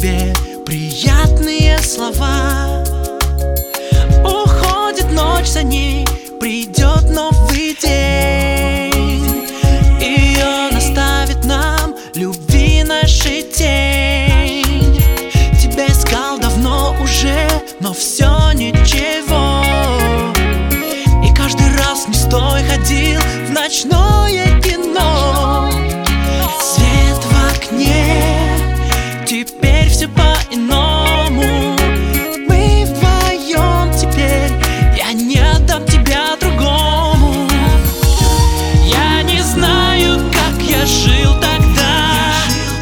тебе приятные слова. Уходит ночь, за ней придет новый день, и он оставит нам любви нашей тень. Тебя искал давно уже, но все ничего. И каждый раз не стой ходил в ночное кино. Свет в окне, теперь все по-иному. Мы вдвоем теперь, я не отдам тебя другому. Я не знаю, как я жил тогда,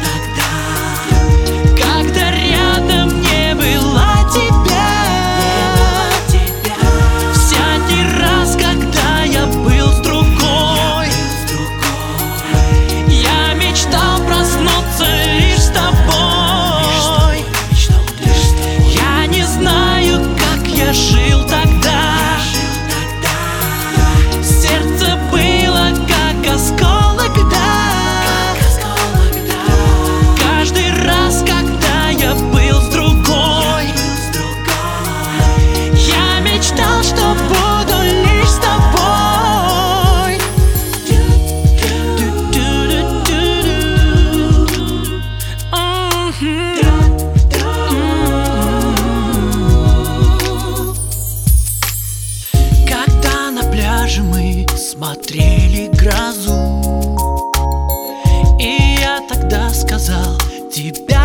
когда рядом не было тебя. Всякий раз, когда я был с другой, я мечтал проснуться лишь с тобой. Я не знаю, как я жил тогда. Сердце было как осколок, да. Каждый раз, когда я был с другой, я мечтал, что буду лишь с тобой. Когда на пляже мы смотрели грозу, и я тогда сказал: тебя